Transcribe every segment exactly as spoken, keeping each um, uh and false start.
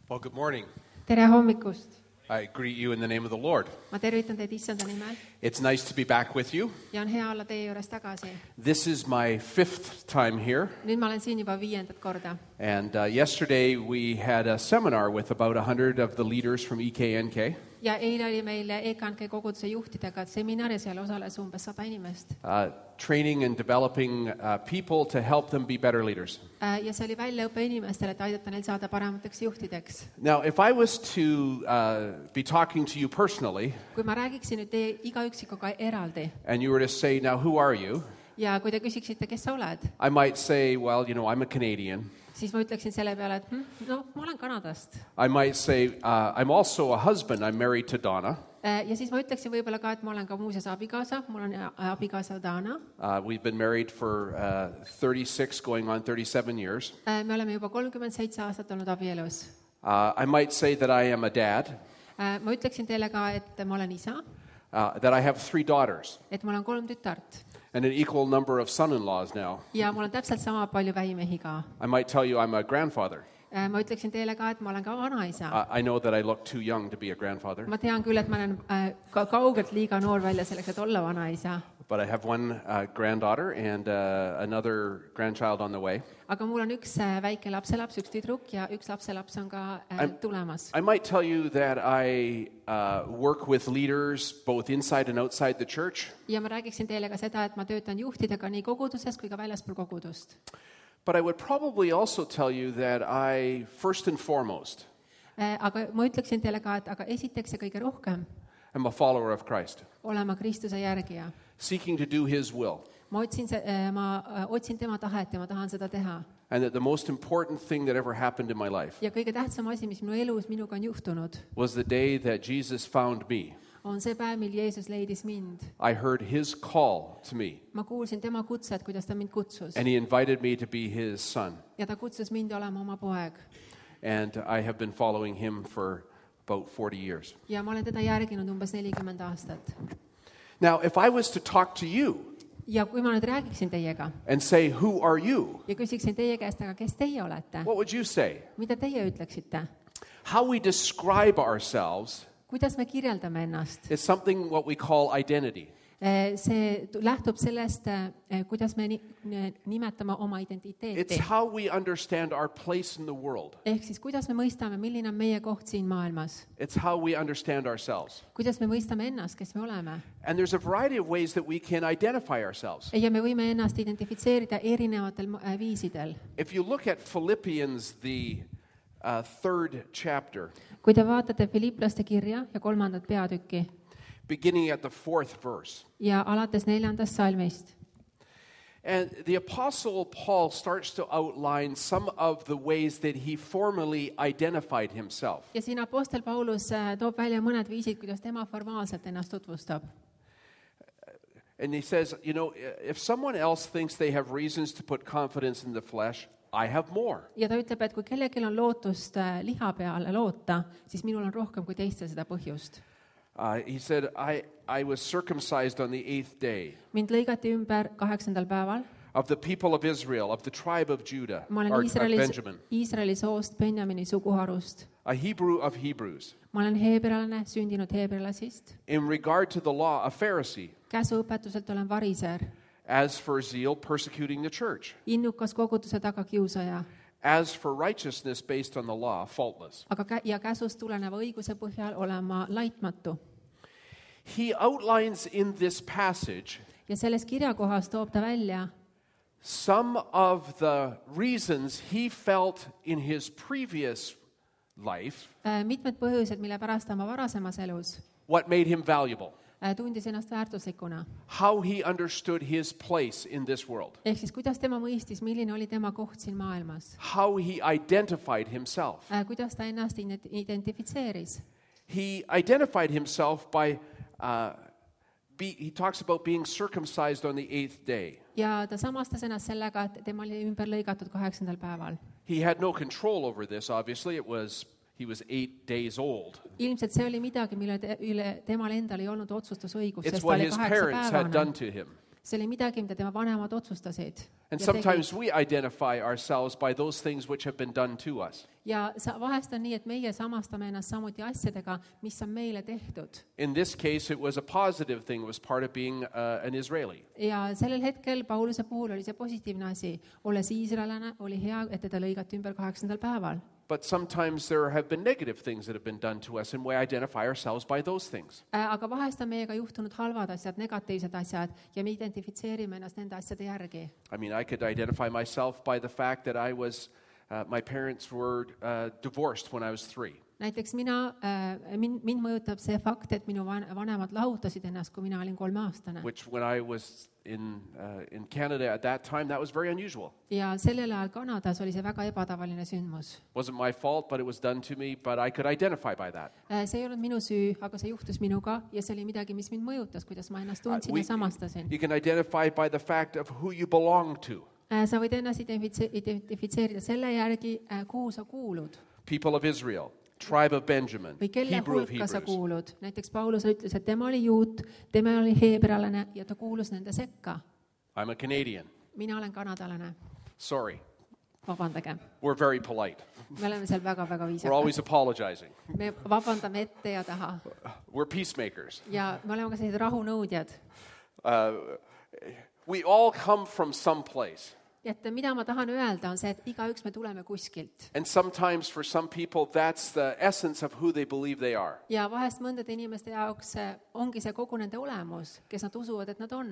Well, good morning. Tere hommikust! I greet you in the name of the Lord. Ma tervitan teid issanda nimel It's nice to be back with you. ja on hea olla teie juures tagasi. This is my fifth time here. Nüüd ma olen siin juba viiendat korda. And uh, yesterday we had a seminar with about one hundred of the leaders from E K N K. Ja eile oli meil E K N K koguduse juhtidega seminar ja seal osales umbes sada inimest. Uh, training and developing uh, people to help them be better leaders. Ja see oli väljaõpe inimestele, et aidata neil saada paremateks juhtideks. Now, if I was to uh, be talking to you personally, Kui ma räägiksin nüüd teie iga üksikuga eraldi and you were to say, now, who are you? ja kui te küsiksite, kes sa oled, I might say, well, you know, I'm a Canadian. siis ma ütleksin selle peale, et hm, no, ma olen Kanadast. I might say, uh, I'm also a husband. I'm married to Donna. Ja siis ma ütleksin võib-olla ka, et ma olen ka muuseas abikaasa, mul on abikaasa Dana. Uh, we've been married for uh, thirty-six, going on thirty-seven years. Me oleme juba kolmkümmend seitse aastat olnud abielus. Uh, I might say that I am a dad, Ma ütleksin teile ka, et ma olen isa, uh, that I have three daughters, et mul on kolm tütart and an equal number of son-in-laws now. ja mul on täpselt sama palju väimehi ka. I might tell you I'm a grandfather. Ma ütleksin teile ka, et ma olen ka vanaisa. Uh, I know that I look too young to be a grandfather, Ma tean küll, et ma olen äh, ka kaugelt liiga noor välja selleks, et olla vanaisa. but I have one uh, granddaughter and uh, another grandchild on the way. Aga mul on üks äh, väike lapselaps, üks tüdruk ja üks lapselaps on ka äh, I'm- tulemas. I might tell you that I uh, work with leaders both inside and outside the church, Ja ma räägiksin teile ka seda, et ma töötan juhtidega nii koguduses kui ka väljaspool kogudust. but I would probably also tell you that I, first and foremost, Äh, Aga ma ütleksin teile ka, et aga esiteks ja kõige rohkem am a follower of Christ, olema Kristuse järgija. seeking to do His will. Ma otsin, se- äh, ma äh, otsin tema tahet ja ma tahan seda teha. And that the most important thing that ever happened in my life Ja kõige tähtsam asi, mis minu elus minuga on juhtunud, was the day that Jesus found me. on see päev, mil Jeesus leidis mind. I heard His call to me, Ma kuulsin tema kutset, kuidas ta mind kutsus. and He invited me to be His son. Ja ta kutsus mind olema oma poeg. And I have been following Him for about forty years. Ja ma olen teda järginud umbes nelikümmend aastat. Now, if I was to talk to you Ja kui ma nüüd räägiksin teiega and say, who are you? ja küsiksin teie käest, aga kes teie olete? What would you say? Mida teie ütleksite? How we describe ourselves Kuidas me kirjeldame ennast? is something what we call identity. See t- lähtub sellest, eh, kuidas me ni- ne- nimetame oma It's identiteeti. how we understand our place in the world. Ehk siis, kuidas me mõistame, milline on meie koht siin maailmas. It's how we understand ourselves. Kuidas me mõistame ennast, kes me oleme. And there's a variety of ways that we can identify ourselves. Ja me võime ennast identifitseerida erinevatel mo- äh, viisidel. If you look at Philippians, the uh, third chapter, Kui te vaatate Filiplaste kirja ja kolmandat peatükki beginning at the fourth verse, ja alates neljandast salmist, and the Apostle Paul starts to outline some of the ways that he formally identified himself. ja siin apostel Paulus äh, toob välja mõned viisid, kuidas tema formaalselt ennast tutvustab. And he says, you know, if someone else thinks they have reasons to put confidence in the flesh, I have more. Ja ta ütleb, et kui kellelgi on lootust äh, liha peale loota, siis minul on rohkem kui teistel seda põhjust. Uh, he said, I, I was circumcised on the eighth day Mind lõigati ümber kaheksandal päeval. of the people of Israel, of the tribe of Judah, Ma olen or, or Iisraelis, Benjamin, Iisraeli soost Benjamini suguharust. a Hebrew of Hebrews. Ma olen heebrealane, sündinud heebrealasist. In regard to the law, a Pharisee. Käsuõpetuselt olen variser. As for zeal, persecuting the church. Innukas koguduse tagakiusaja. As for righteousness based on the law, faultless. Aga kä- ja käsust tuleneva õiguse põhjal olen ma laitmatu. He outlines in this passage Ja selles kirjakohas toob ta välja some of the reasons he felt in his previous life äh, mitmed põhjused, mille pärast ta oma varasemas elus what made him valuable, äh, tundis ennast väärtuslikuna. how he understood his place in this world, Ehk siis, kuidas tema mõistis, milline oli tema koht siin maailmas. how he identified himself. Äh, kuidas ta ennast ident- identifitseeris. He identified himself by, uh, be, he talks about being circumcised on the eighth day. Ja ta samastas ennast sellega, et tema oli ümber lõigatud kaheksandal päeval. He had no control over this, obviously. It was, he was eight days old. Ilmselt see oli midagi, mille te, üle temal endal ei olnud otsustusõigust, It's sest ta what oli his parents had done kaheksapäevane. to him. see oli midagi, mida tema vanemad otsustasid. And ja sometimes tegid. we identify ourselves by those things which have been done to us. Ja sa, vahest on nii, et meie samastame ennast samuti asjadega, mis on meile tehtud. In this case, it was a positive thing. It was part of being uh, an Israeli. Ja sellel hetkel Pauluse puhul oli see positiivne asi. Olles iisraelane, oli hea, et teda lõigati ümber kaheksandal päeval. But sometimes there have been negative things that have been done to us, and we identify ourselves by those things. Aga vahest on meiega juhtunud halvad asjad, negatiivsed asjad, ja me identifitseerime ennast nende asjade järgi. I mean, I could identify myself by the fact that I was, uh, my parents were uh, divorced when I was three. Näiteks mina, mind, mind mõjutab see fakt, et minu vanemad lahutasid ennast, kui mina olin kolmeaastane. Which when I was in, uh, in Canada at that time, that was very unusual. Ja sellel ajal Kanadas oli see väga ebatavaline sündmus. Wasn't my fault, but it was done to me, but I could identify by that. See ei olnud minu süü, aga see juhtus minuga ja see oli midagi, mis mind mõjutas, kuidas ma ennast tundsin Uh, we- ja samastasin. You can identify by the fact of who you belong to. Sa võid ennast identifitse- identifitseerida selle järgi, kuhu sa kuulud. People of Israel, tribe of Benjamin, Või kelle Hebrew of hulka sa Hebrews. kuulud. Näiteks Paulus ütles, et tema oli juut, tema oli heebralane ja ta kuulus nende sekka. I'm a Canadian. Mina olen kanadalane. Sorry. Vabandage. We're very polite. Me oleme seal väga-väga We're viisakad. always apologizing. Me vabandame ette ja taha. We're peacemakers. Ja me oleme ka sellised rahunõudjad. Uh, we all come from someplace. Et mida ma tahan öelda, on see, et igaüks me tuleme kuskilt. And sometimes for some people, that's the essence of who they believe they are. Ja vahest mõndade inimeste jaoks see ongi see kogu nende olemus, kes nad usuvad, et nad on.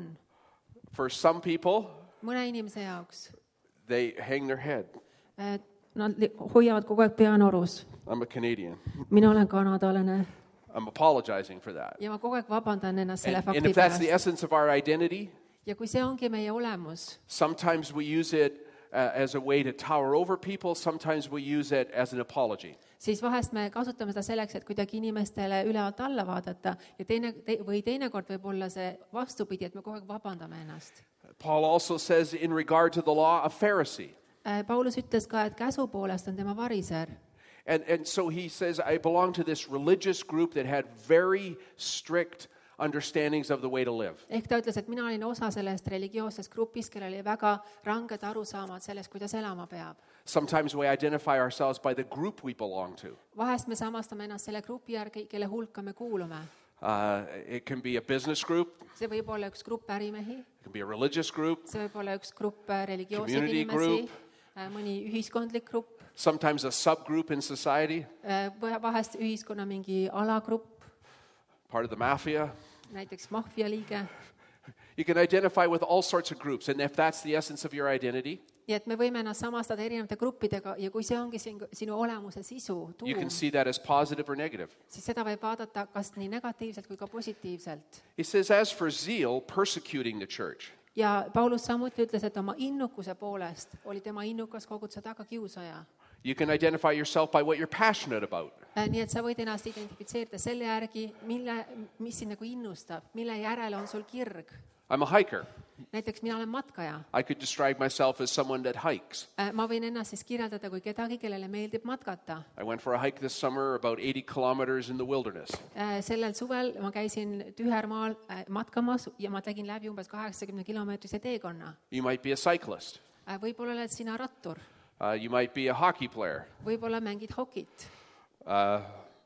For some people, Mõne inimese jaoks they hang their head. eh, nad li- hoiavad kogu aeg pea norus. I'm a Canadian. Mina olen kanadalane I'm apologizing for that. ja ma kogu aeg vabandan ennast selle And, and fakti if that's the pärast. essence of our identity, Ja kui see ongi meie olemus, sometimes we use it uh, as a way to tower over people. Sometimes we use it as an apology. siis vahest me kasutame seda selleks, et kuidagi inimestele ülevalt alla vaadata ja teine, te, või teinekord võib olla see vastupidi, et me kogu aeg vabandame ennast. Paul also says in regard to the law, a Pharisee. Eh, Paulus ütles ka, et käsu poolest on tema variser. And, and so he says, I belong to this religious group that had very strict understandings of the way to live. Ehk ta ütles, et mina olin osa sellest religioossest grupist, kellel oli väga ranged arusaamad sellest, kuidas elama peab. Sometimes we identify ourselves by the group we belong to. Vahest me samastame ennast selle grupi järgi, kelle hulka me kuulume. Uh, it can be a business group, See võib olla üks grupp ärimehi, it can be a religious group, see võib olla üks grupp äh, religioosseid Community inimesi, group. äh, mõni ühiskondlik grupp, sometimes a subgroup in society, äh, või vahest ühiskonna mingi alagrupp, part of the mafia. näiteks maffia liige. You can identify with all sorts of groups, and if that's the essence of your identity, Nii et me võime ennast samastada erinevate gruppidega ja kui see ongi sin, sinu olemuse sisu, you tuum, can see that as positive or negative. siis seda võib vaadata kas nii negatiivselt kui ka positiivselt. He says, as for zeal, persecuting the church. Ja Paulus samuti ütles, et oma innukuse poolest oli tema innukas koguduse tagakiusaja. You can identify yourself by what you're passionate about. Äh, Nii et sa võid ennast identifitseerida selle järgi, mille, mis sind nagu innustab, mille järele on sul kirg. I'm a hiker. Näiteks mina olen matkaja. I could describe myself as someone that hikes. Äh, Ma võin ennast siis kirjeldada kui kedagi, kellele meeldib matkata. I went for a hike this summer, about eighty kilometers in the wilderness. Äh, Sellel suvel ma käisin Tühermaal äh, matkamas ja ma tegin läbi umbes kaheksakümne kilomeetrise teekonna. You might be a cyclist. Äh, Võib-olla oled sina rattur, Uh, you might be a hockey player, võib-olla mängid hokit, uh,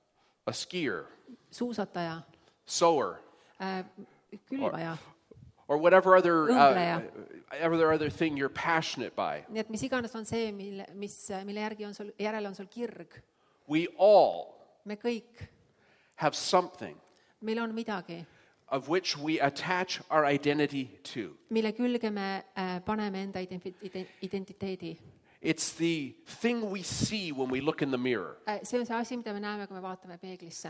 a skier, suusataja, sower, äh, külvaja. or whatever other, uh, Õmbleja. whatever other thing you're passionate by. Nii et mis iganes on see, mille, mis, mille järgi on sul, järele on sul kirg. We all Me kõik, have something meil on midagi, of which we attach our identity to. mille külge me äh, paneme enda identif- ident- identiteedi. It's the thing we see when we look in the mirror. Äh, See on see asi, mida me näeme, kui me vaatame peeglisse.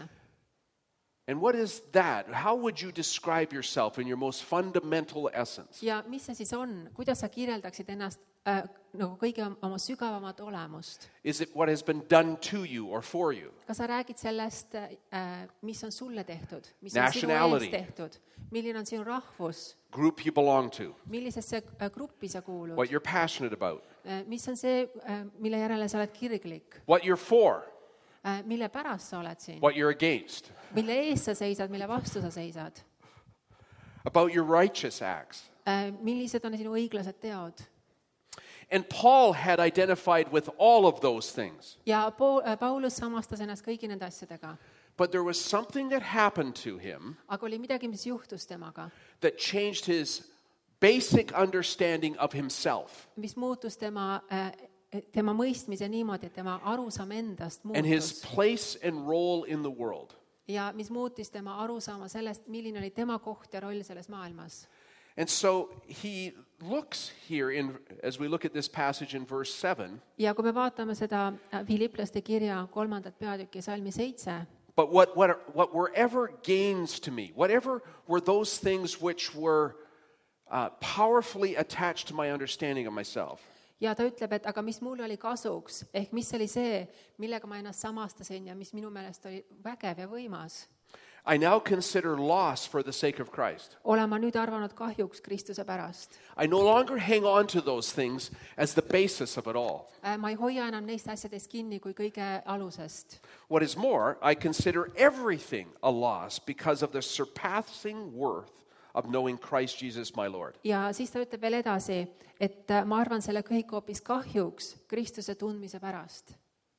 And what is that? How would you describe yourself in your most fundamental essence? Ja mis see siis on? Kuidas sa kirjeldaksid ennast äh, nagu kõige oma sügavamat olemust? Is it what has been done to you or for you? Kas sa räägid sellest, äh, mis on sulle tehtud? Mis on sinu Nationality. ees tehtud? Milline on sinu rahvus? Group you belong to? Millisesse äh, gruppi sa kuulud? What you're passionate about? Äh, Mis on see, äh, mille järele sa oled kirglik? What you're for? Äh, Mille pärast sa oled siin? What you're against? Mille ees sa seisad, mille vastu sa seisad? About your righteous acts? millised on sinu õiglased teod. And Paul had identified with all of those things. Ja Paul, Paulus samastas ennast kõigi nende asjadega. But there was something that happened to him Aga oli midagi, mis juhtus temaga, that changed his basic understanding of himself mis muutus tema, tema mõistmise niimoodi, et tema arusaam endast and his muutus. place and role in the world. Ja mis muutis tema arusaama sellest, milline oli tema koht ja roll selles maailmas. And so he looks here, in, as we look at this passage in verse seven, Ja kui me vaatame seda Filiplaste kirja kolmandat peatükki salmi seitse, but what, what, what wherever gains to me, whatever were those things which were uh, powerfully attached to my understanding of myself, ja ta ütleb, et aga mis mulle oli kasuks, ehk mis oli see, millega ma ennast samastasin ja mis minu meelest oli vägev ja võimas, I now consider loss for the sake of Christ. olen ma nüüd arvanud kahjuks Kristuse pärast. I no longer hang on to those things as the basis of it all. Ma ei hoia enam neist asjadest kinni kui kõige alusest. What is more, I consider everything a loss because of the surpassing worth of knowing Christ Jesus my Lord. Ja siis ta ütleb veel edasi, et ma arvan selle kõik hoopis kahjuks Kristuse tundmise pärast.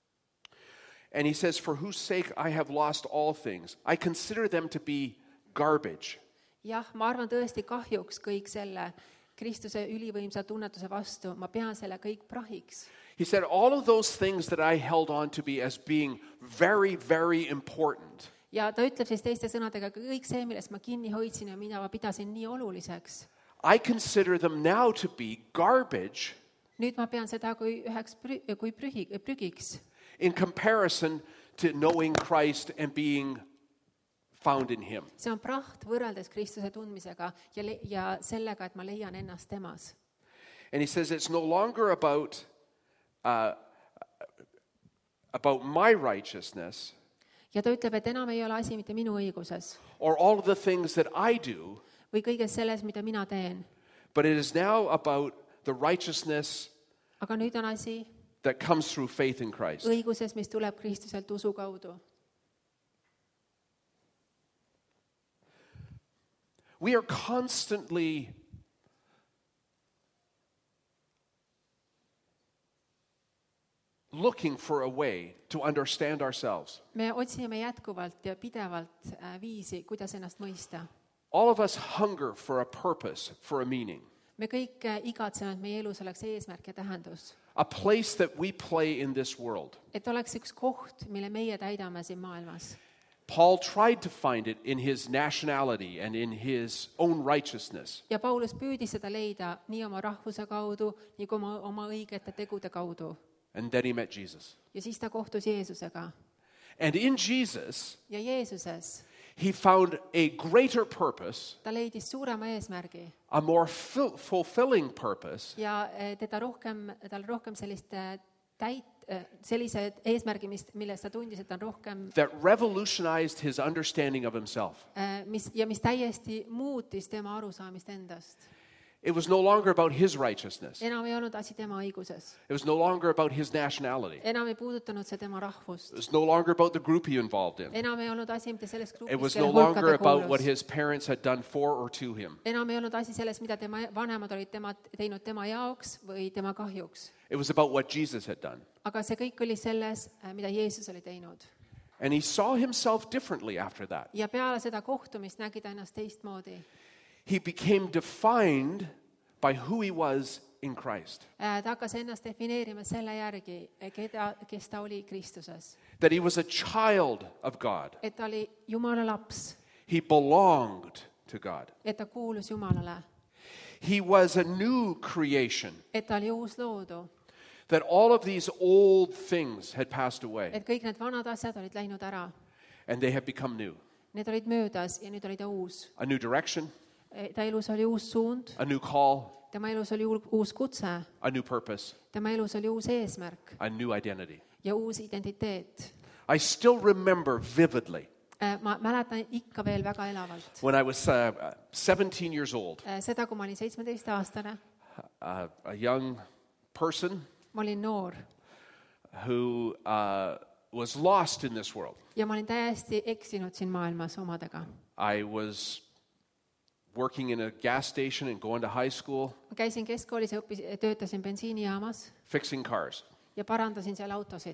And he says, for whose sake I have lost all things. I consider them to be garbage. Jah, ma arvan tõesti kahjuks kõik selle Kristuse ülivõimsa tunnetuse vastu. Ma pean selle kõik prahiks. He said, all of those things that I held on to be as being very, very important. Ja ta ütleb siis teiste sõnadega, kõik see, millest ma kinni hoidsin ja mida ma pidasin nii oluliseks. I consider them now to be garbage. Nüüd ma pean seda kui üheks prü- kui prühi, prügiks. In comparison to knowing Christ and being found in him. See on praht võrreldes Kristuse tundmisega ja, le- ja sellega, et ma leian ennast temas. And he says it's no longer about uh, about my righteousness Ja ta ütleb, et enam ei ole asi mitte minu õiguses or all of the things that I do, või kõiges selles, mida mina teen. but it is now about the righteousness Aga nüüd on asi that comes through faith in Christ. õiguses, mis tuleb Kristuselt usu kaudu. We are constantly looking for a way to understand ourselves. Me otsime jätkuvalt ja pidevalt viisi, kuidas ennast mõista. All of us hunger for a purpose, for a meaning. Me kõik igatseme, et meie elus oleks eesmärk ja tähendus. A place that we play in this world. Et oleks üks koht, mille meie täidame siin maailmas. Paul tried to find it in his nationality and in his own righteousness. Ja Paulus püüdis seda leida nii oma rahvuse kaudu, nii kui oma, oma õigete tegude kaudu. And then he met Jesus. Ja siis ta kohtus Jeesusega. And in Jesus, Ja Jeesuses he found a greater purpose, ta leidis suurema eesmärgi a more ful- fulfilling purpose ja teda rohkem, tal rohkem sellist täit, sellise eesmärgi, mis, milles ta tundis, et ta on rohkem, that revolutionized his understanding of himself. mis, ja mis täiesti muutis tema arusaamist endast. It was no longer about his righteousness. Enam ei olnud asi tema õiguses. It was no longer about his nationality. Enam ei puudutanud see tema It rahvust. was no longer about the group he involved in. Enam ei olnud asi mitte selles It grupis, was kelle no hulka longer ta about what kuulus. his parents had done for or to him. Enam ei olnud asi selles, mida tema vanemad olid tema, teinud tema jaoks või tema kahjuks. It was about what Jesus had done. Aga see kõik oli selles, mida Jeesus oli teinud. And he saw himself differently after that. Ja peale seda kohtumist nägi ta ennast teistmoodi. He became defined by who he was in Christ. Ta hakkas ennast defineerima selle järgi, keda, kes ta oli Kristuses. That he was a child of God. Et ta oli Jumala laps. He belonged to God. Et ta kuulus Jumalale. He was a new creation. Et ta oli uus loodu. That all of these old things had passed away. Et kõik need vanad asjad olid läinud ära. And they had become new. Need olid möödas ja nüüd oli ta uus. A new direction. Ta elus oli uus suund. A new call. Tema elus oli uus kutse. A new purpose. Tema elus oli uus eesmärk. A new identity. Ja uus identiteet. I still remember vividly. Ma mäletan ikka veel väga elavalt. When I was uh, seventeen years old. Seda, kui ma olin seitsmeteistaastane. Uh, a young person. Ma olin noor. Who uh, was lost in this world. Ja ma olin täiesti eksinud siin maailmas omadega. I was working in a gas station and going to high school, ma käisin keskkoolis ja õppis, töötasin bensiinijaamas fixing cars, ja parandasin seal autosid.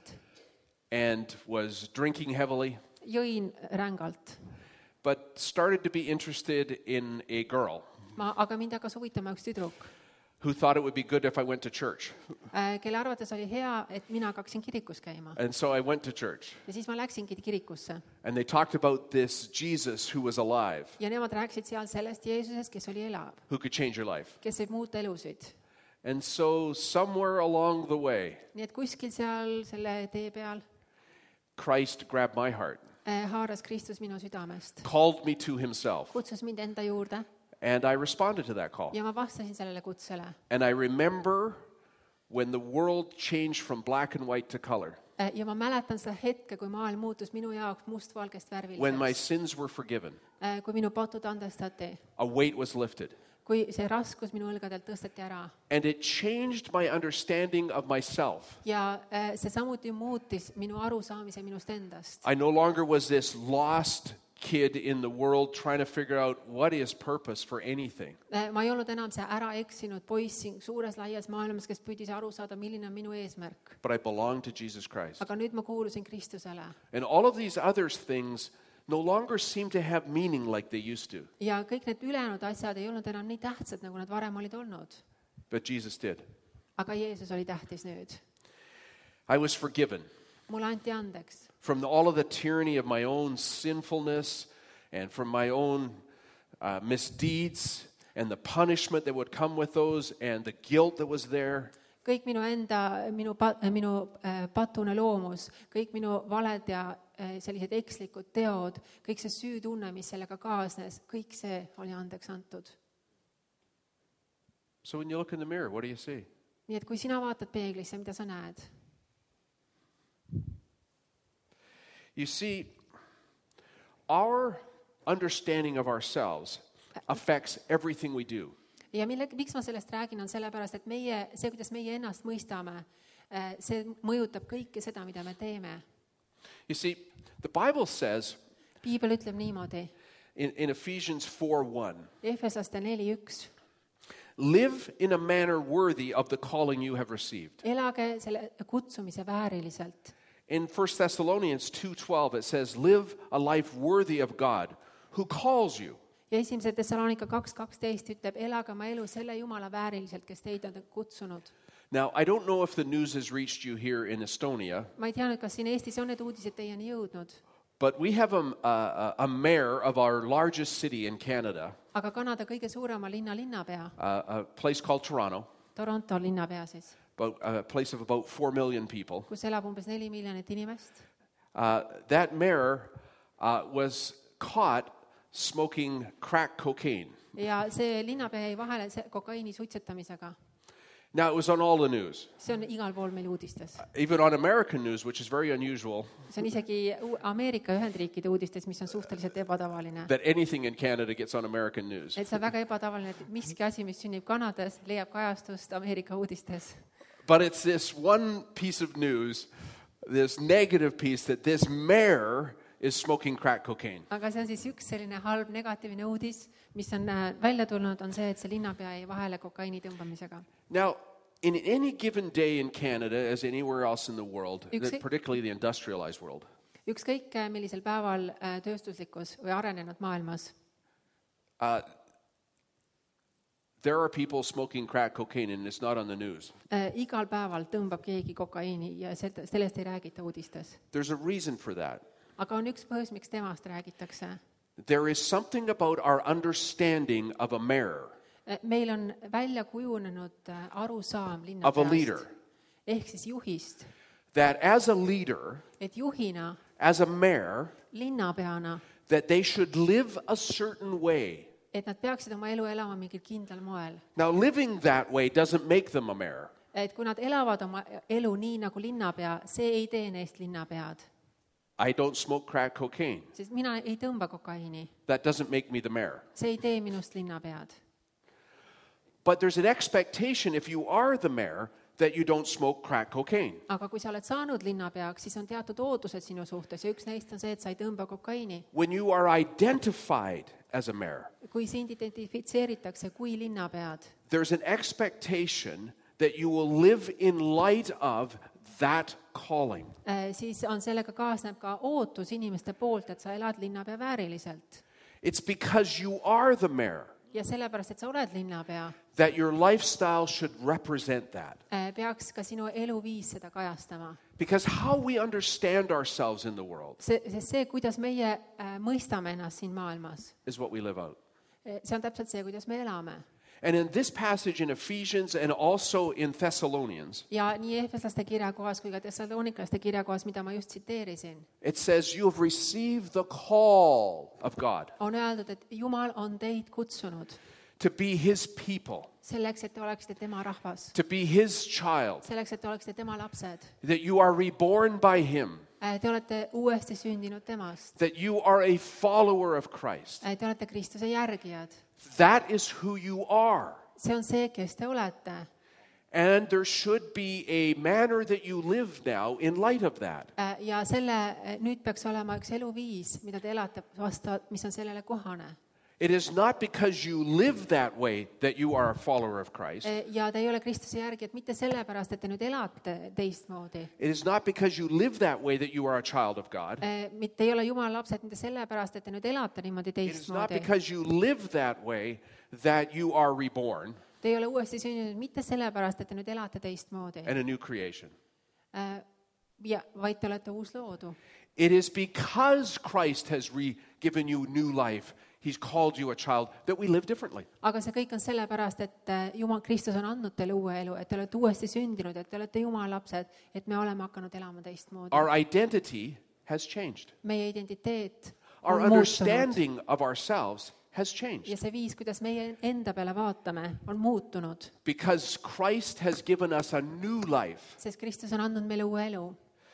and was drinking heavily, Jõin rängalt. but started to be interested in a girl Ma, aga mind hakkas huvitama üks tüdruk, who thought it would be good if I went to church. äh, kelle arvates oli hea, et mina hakkaksin kirikus käima. And so I went to church. Ja siis ma läksingi kirikusse. And they talked about this Jesus who was alive, Ja nemad rääkisid seal sellest Jeesusest, kes oli elav, who could change your life. kes võib muuta elusid. And so somewhere along the way, Nii et kuskil seal selle tee peal Christ grabbed my heart, äh, haaras Kristus minu südamest, called me to himself, kutsus mind enda juurde and I responded to that call. ja ma vastasin sellele kutsele. And I remember when the world changed from black and white to color, Äh, Ja ma mäletan seda hetke, kui maailm muutus minu jaoks mustvalgest when my värviliseks, sins were forgiven, Äh, kui minu patud andestati, a weight was lifted. kui see raskus minu õlgadelt tõsteti ära. And it changed my understanding of myself. Ja äh, see samuti muutis minu arusaamise minust endast. I no longer was this lost kid in the world trying to figure out what is purpose for anything. Äh, Ma ei olnud enam see ära eksinud poiss siin suures laias maailmas, kes püüdis aru saada, milline on minu eesmärk. But I belonged to Jesus Christ. Aga nüüd ma kuulusin Kristusele. And all of these other things no longer seem to have meaning like they used to. Ja kõik need ülejäänud asjad ei olnud enam nii tähtsad, nagu nad varem olid olnud. But Jesus did. Aga Jeesus oli tähtis nüüd. I was forgiven Mulle anti andeks. from the, all of the tyranny of my own sinfulness and from my own uh, misdeeds and the punishment that would come with those and the guilt that was there. Kõik minu enda, minu, pa- minu äh, patune loomus, kõik minu valed ja äh, sellised ekslikud teod, kõik see süütunne, mis sellega kaasnes, kõik see oli andeks antud. So when you look in the mirror, what do you see? Nii et kui sina vaatad peeglisse, mida sa näed? You see, our understanding of ourselves affects everything we do. Ja mille, miks ma sellest räägin, on sellepärast, et meie, see, kuidas meie ennast mõistame, äh, see mõjutab kõike seda, mida me teeme. You see, the Bible says Piibel ütleb niimoodi, in, in Ephesians four one, Efeslaste neli üks, live in a manner worthy of the calling you have received. elage selle kutsumise vääriliselt. In First Thessalonians two twelve, it says, live a life worthy of God who calls you. Ja esimese Thessalonika kaks kaksteist ütleb, elage oma elu selle Jumala vääriliselt, kes teid on kutsunud. Now, I don't know if the news has reached you here in Estonia, Ma ei tea nüüd, kas siin Eestis on need uudised teieni jõudnud, but we have a, a, a mayor of our largest city in Canada, aga Kanada kõige suurema linna linnapea, a, a place called Toronto, Toronto linnapea siis, about, a place of about four million people. kus elab umbes neli miljonit inimest. Uh, that mayor uh, was caught smoking crack cocaine. Ja see linnapea jäi vahele se- kokaiini suitsetamisega. Now, it was on all the news, See on igal pool meil uudistes. even on American news, which is very unusual, See on isegi U- Ameerika Ühendriikide uudistes, mis on suhteliselt ebatavaline. that anything in Canada gets on American news. Et see on väga ebatavaline, et miski asi, mis sünnib Kanadas, leiab kajastust Ameerika uudistes. But it's this one piece of news, this negative piece, that this mayor is smoking crack cocaine. Aga see on siis üks selline halb negatiivne uudis, mis on äh, välja tulnud, on see, et see linnapea jäi vahele kokaiini tõmbamisega. Now, in any given day in Canada, as anywhere else in the world, Üks- particularly the industrialized world, Ükskõik äh, millisel päeval äh, tööstuslikus või arenenud maailmas, uh, there are people smoking crack cocaine and it's not on the news. äh, igal päeval tõmbab keegi kokaiini ja sel- sellest ei räägita uudistes. There's a reason for that. Aga on üks põhjus, miks temast räägitakse. There is something about our understanding of a mayor, Äh, Meil on välja kujunenud äh, arusaam of a leader, linnapeast, ehk siis juhist, that as a leader, et juhina, as a mayor, linnapeana, that they should live a certain way. et nad peaksid oma elu elama mingil kindlal moel. Now, living that way doesn't make them a mayor. Et kui nad elavad oma elu nii nagu linnapea, see ei tee neist linnapead. I don't smoke crack cocaine. Sest mina ei tõmba kokaiini. That doesn't make me the mayor. See ei tee minust linnapead. But there's an expectation, if you are the mayor, that you don't smoke crack cocaine. aga kui sa oled saanud linnapeaks, siis on teatud ootused sinu suhtes ja üks neist on see, et sa ei tõmba kokaiini. When you are identified as a mayor, kui sind identifitseeritakse kui linnapead, there's an expectation that you will live in light of that calling. äh, siis on sellega kaasneb ka ootus inimeste poolt, et sa elad linnapea vääriliselt. It's because you are the mayor ja sellepärast, et sa oled linnapea, that your lifestyle should represent that. äh, peaks ka sinu eluviis seda kajastama. Because how we understand ourselves in the world see, sest see, kuidas meie äh, mõistame ennast siin maailmas, is what we live out. see on täpselt see, kuidas me elame. And in this passage in Ephesians and also in Thessalonians, ja nii Efeslaste kirja kohas kui ka Thessaloniklaste kirja kohas, mida ma just tsiteerisin, it says you have received the call of God on öeldud, et Jumal on teid kutsunud to be his people, selleks, et te oleksite tema rahvas, to be his child, selleks, et te oleksite tema lapsed. that you are reborn by him, Äh, Te olete uuesti sündinud temast. that you are a follower of Christ. Äh, Te olete Kristuse järgijad. That is who you are. See on see, kes te olete. And there should be a manner that you live now in light of that. Äh, Ja selle, nüüd peaks olema üks eluviis, mida te elate vastavalt, mis on sellele kohane. It is not because you live that way that you are a follower of Christ. Äh, Ja te ei ole Kristuse järgijad mitte sellepärast, et te nüüd elate teistmoodi. It is not because you live that way that you are a child of God. Äh, Mitte ei ole Jumala lapsed mitte sellepärast, et te nüüd elate niimoodi It is not teistmoodi. because you live that way that you are reborn Te ei ole uuesti sündinud mitte sellepärast, et te nüüd elate teistmoodi. and a new creation. Äh, Ja, vaid te olete uus loodu. It is because Christ has re- given you new life, he's called you a child, that we live differently. Aga see kõik on sellepärast, et äh, Jumal Kristus on andnud teile uue elu, et te olete uuesti sündinud, et te olete Jumala lapsed, et me oleme hakanud elama teistmoodi. Our identity has changed. Meie identiteet Our on muutunud understanding of ourselves has changed. ja see viis, kuidas meie enda peale vaatame, on muutunud, Because Christ has given us a new life. sest Kristus on andnud meile uue elu.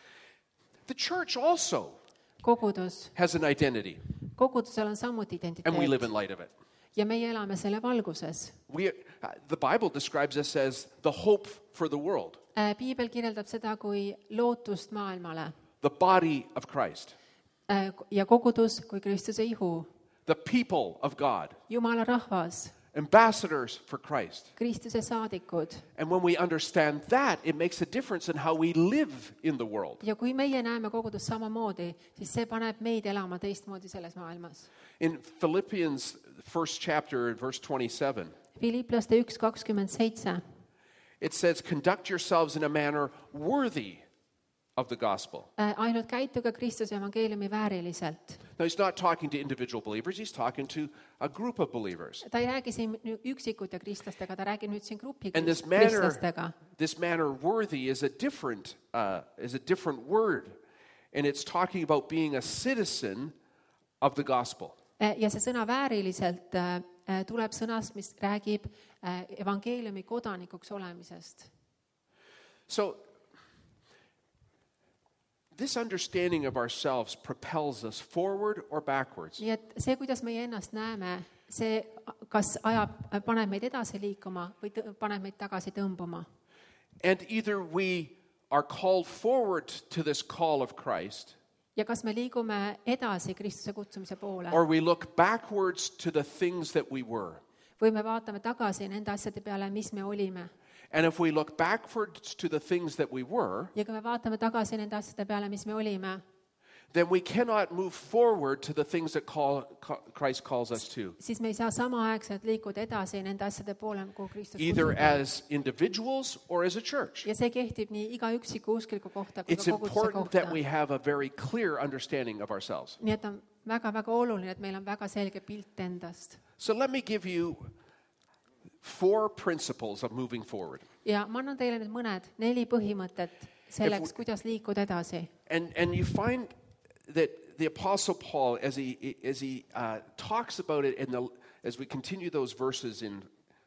The church also Kogudus, has an identity, kogudusel on samuti and we live identiteet in light of it. ja meie elame selle valguses. We, uh, the Bible describes us as the hope for the world, Äh, Piibel kirjeldab seda kui lootust maailmale the body of Christ, Äh, ja kogudus kui Kristuse ihu, the people of God, Jumala rahvas, ambassadors for Christ. Kristuse saadikud. And when we understand that, it makes a difference in how we live in the world. Ja kui meie näeme kogudust samamoodi, siis see paneb meid elama teistmoodi selles maailmas. In Philippians first chapter, verse twenty-seven, Filiplaste üks kakskümmend seitse. it says, conduct yourselves in a manner worthy of the gospel. Äh, ainult käituge Kristuse evangeeliumi vääriliselt. Now, he's not talking to individual believers, he's talking to a group of believers. Ta ei räägi siin nüüd üksikute kristlastega, ta räägib nüüd siin grupi And this manner, kristlastega. this manner worthy is a different, uh, is a different word. And it's talking about being a citizen of the gospel. Äh, Ja see sõna vääriliselt äh, äh, tuleb sõnast, mis räägib äh, evangeeliumi kodanikuks olemisest. So, this understanding of ourselves propels us forward or backwards. Nii et see, kuidas meie ennast näeme, see kas ajab, paneb meid edasi liikuma või tõ- paneb meid tagasi tõmbuma. And either we are called forward to this call of Christ, Ja kas me liigume edasi Kristuse kutsumise poole or we look backwards to the things that we were. või me vaatame tagasi nende asjade peale, mis me olime. And if we look backwards to the things that we were, Ja kui me vaatame tagasi nende asjade peale, mis me olime, then we cannot move forward to the things that call, ca- Christ calls us to, siis me ei saa samaaegselt liikuda edasi nende asjade poole, kuhu Kristus either kutsub. as individuals or as a church. Ja see kehtib nii iga üksiku uskliku kohta kui It's ka koguduse important kohta. that we have a very clear understanding of ourselves. Nii et on väga-väga oluline, et meil on väga selge pilt endast. So let me give you four principles of moving forward. Ja ma annan teile nüüd mõned, neli põhimõtet selleks, If kuidas liikuda edasi. And, and you find that the Apostle Paul, as he, as he uh, talks about it, in the, as we continue those verses in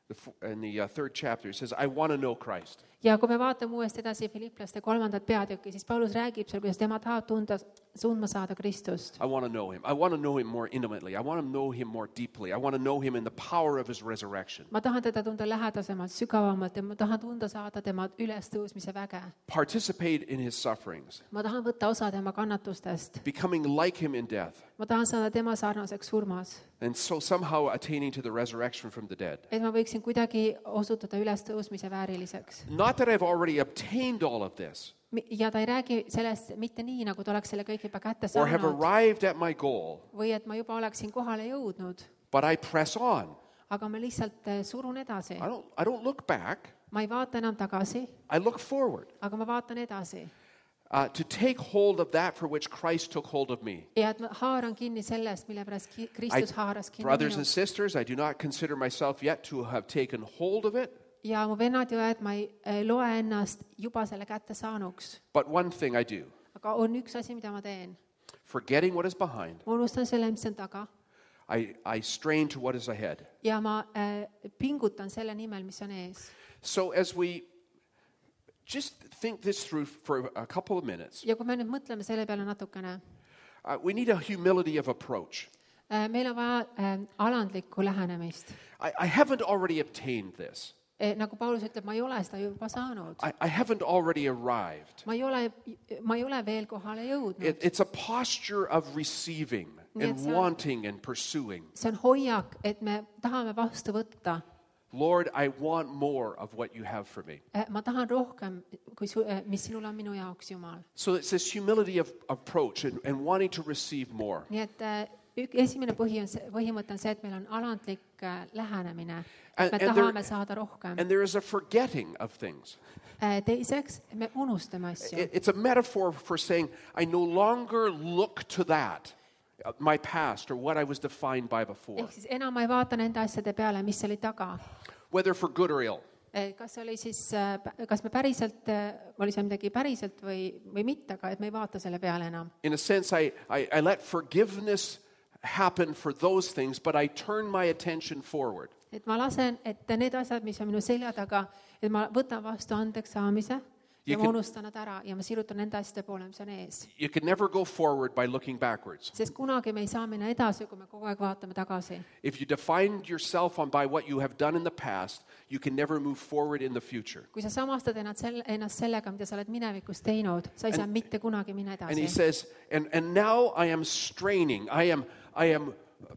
the, f- in the uh, third chapter, he says, I want to know Christ. ja kui me vaatame uuesti edasi Filiplaste kolmandat peatükki, siis Paulus räägib seal, kuidas tema tahab tunda, tundma saada Kristust. I want to know him. I want to know him more intimately. I want to know him more deeply. I want to know him in the power of his resurrection. ma tahan teda tunda lähedasemalt, sügavamalt ja ma tahan tunda saada tema ülestõusmise väge. Participate in his sufferings. ma tahan võtta osa tema kannatustest. Becoming like him in death. ma tahan saada tema sarnaseks surmas. And so somehow attaining to the resurrection from the dead. et ma võiksin kuidagi osutuda ülestõusmise vääriliseks. Not that I've already obtained all of this. ja ta ei räägi sellest mitte nii, nagu ta oleks selle kõik juba kätte Or have saanud arrived at my goal. või et ma juba oleksin kohale jõudnud, But I press on. aga ma lihtsalt eh, surun edasi. I don't, I don't look back. ma ei vaata enam tagasi, I look forward. aga ma vaatan edasi. Uh, to take hold of that for which Christ took hold of me. ja et ma haaran kinni sellest, mille pärast ki- I, Kristus haaras kinni brothers and minust. sisters, I do not consider myself yet to have taken hold of it. ja mu vennad ja õed, ma ei eh, loe ennast juba selle kätte saanuks. But one thing I do, aga on üks asi, mida ma teen. forgetting what is behind, ma unustan selle, mis on taga I, I strain to what is ahead. ja ma eh, pingutan selle nimel, mis on ees. So as we just think this through for a couple of minutes, ja kui me nüüd mõtleme selle peale natukene, uh, we need a humility of approach. eh, meil on vaja eh, alandlikku lähenemist. I, I haven't already obtained this. Eh, nagu Paulus ütleb, ma ei ole seda juba saanud. I, I haven't already arrived. ma ei ole, ma ei ole veel kohale jõudnud. It, it's a posture of receiving Nii and et see on- wanting and pursuing. see on hoiak, et me tahame vastu võtta. Lord, I want more of what you have for me. Eh, ma tahan rohkem, kui su, eh, mis sinul on minu jaoks, Jumal. So it's this humility of approach and, and wanting to receive more. nii et eh, ük, esimene põhi on see, põhimõte on see, et meil on alandlik eh, lähenemine. And- me and tahame there- saada rohkem. And there is a forgetting of things. Eh, teiseks, me unustame asju. It- It's a metaphor for saying, I no longer look to that, uh, my past or what I was defined by before, ehk siis enam ma ei vaata nende asjade peale, mis oli taga. whether for good or ill. Eh, kas see oli siis, eh, pä- kas me päriselt, eh, oli see midagi päriselt või, või mitte, aga et me ei vaata selle peale enam. In a sense, I, I, I let forgiveness happen for those things, but I turn my attention forward. et ma lasen, et need asjad, mis on minu selja taga, et ma võtan vastu andeks saamise ja You ma can- unustan nad ära ja ma sirutan nende asjade poole, mis on ees. You can never go forward by looking backwards. sest kunagi me ei saa minna edasi, kui me kogu aeg vaatame tagasi. If you define yourself on by what you have done in the past, you can never move forward in the future. kui sa samastad ennast, selle, ennast sellega, mida sa oled minevikus teinud, sa ei saa mitte kunagi minna And he edasi. says, and, and now I am straining, I am, I am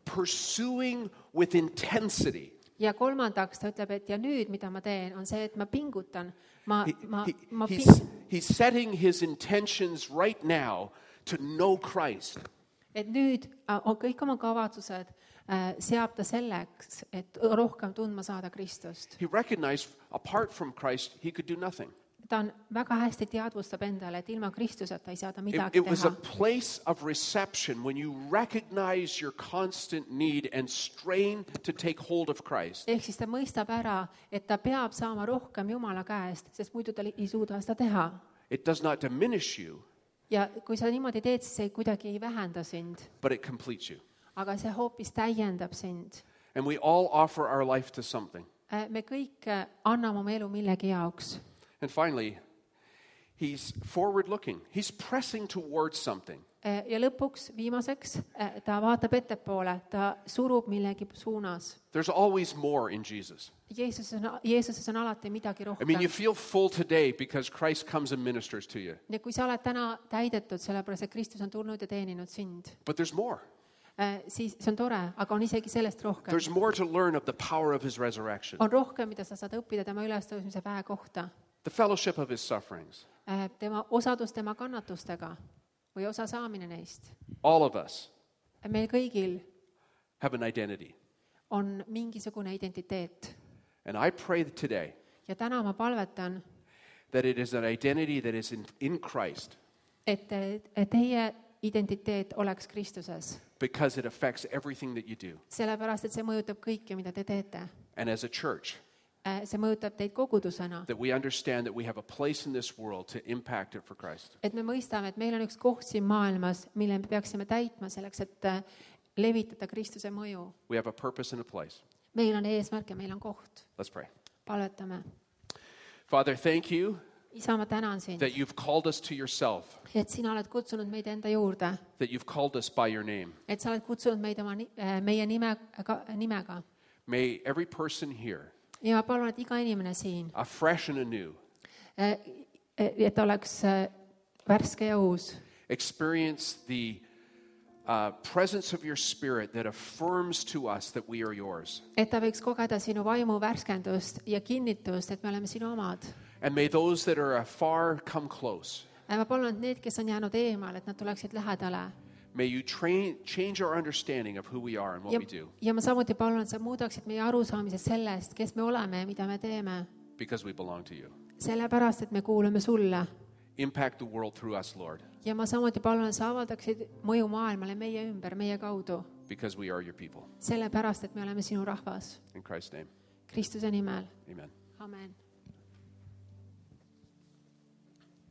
pursuing with intensity. ja kolmandaks ta ütleb, et ja nüüd, mida ma teen, on see, et ma pingutan. ma, He, ma, he- ma he's, ping- he's setting his intentions right now to know Christ. et nüüd äh, on kõik oma kavatsused äh, seab ta selleks, et rohkem tundma saada Kristust. He recognized apart from Christ, he could do nothing. ta on väga hästi teadvustab endale, et ilma Kristuseta ei saa ta It, midagi it was a teha. place of reception when you recognize your constant need and strain to take hold of Christ. ehk siis ta mõistab ära, et ta peab saama rohkem Jumala käest, sest muidu ta li- ei suuda seda teha. It does not diminish you, ja kui sa niimoodi teed, siis see kuidagi ei vähenda sind, but it completes you. aga see hoopis täiendab sind. And we all offer our life to something. Äh, me kõik äh, anname oma elu millegi jaoks. And finally, he's forward looking. He's pressing towards something. Äh, ja lõpuks, viimaseks, äh, ta vaatab ettepoole, ta surub millegi suunas. There's always more in Jesus. Jeesus on, Jeesuses on alati midagi I mean, rohkem. you feel full today because Christ comes and ministers to you. ja kui sa oled täna täidetud, sellepärast et Kristus on tulnud ja teeninud sind, But there's more. äh, siis see on tore, aga on isegi sellest rohkem. There's more to learn of the power of his resurrection, on rohkem, mida sa saad õppida tema ülestõusmise väe kohta, the fellowship of his sufferings. äh, tema osadus tema kannatustega või osa saamine neist. All of us meil kõigil have an identity. on mingisugune identiteet. And I pray today ja täna ma palvetan, that it is an identity that is in, in Christ et et teie identiteet oleks Kristuses, because it affects everything that you do. sellepärast et see mõjutab kõike, mida te teete. And as a church, Äh, see mõjutab teid kogudusena, that we understand that we have a place in this world to impact it for Christ. et me mõistame, et meil on üks koht siin maailmas, mille me peaksime täitma selleks, et äh, levitada Kristuse mõju. We have a purpose and a place. meil on eesmärk ja meil on koht. Let's pray. Palvetame. Father, thank you Isa, ma tänan sind, that you've called us to yourself, et sina oled kutsunud meid enda juurde, that you've called us by your name. et sa oled kutsunud meid oma, ni- äh, meie nime, ka, nimega. May every person here, Ja ma palun, et iga inimene siin, afresh and anew, äh, et oleks äh, värske ja uus, experience the uh, presence of your Spirit that affirms to us that we are yours. et ta võiks kogeda sinu vaimu värskendust ja kinnitust, et me oleme sinu omad. And may those that are afar come close. Ma palun, et need, kes on jäänud eemal, et nad tuleksid lähedale. May you train, change our understanding of who we are and what Ja, we do, ja ma samuti palun, et sa muudaksid meie arusaamise sellest, kes me oleme ja mida me teeme. because we belong to you. Sellepärast, et me kuulume sulle. Impact the world through us, Lord, Ja ma samuti palun, et sa avaldaksid mõju maailmale meie ümber, meie kaudu. because we are your people. Sellepärast, et me oleme sinu rahvas. In Christ's name, Kristuse nimel. amen. Amen.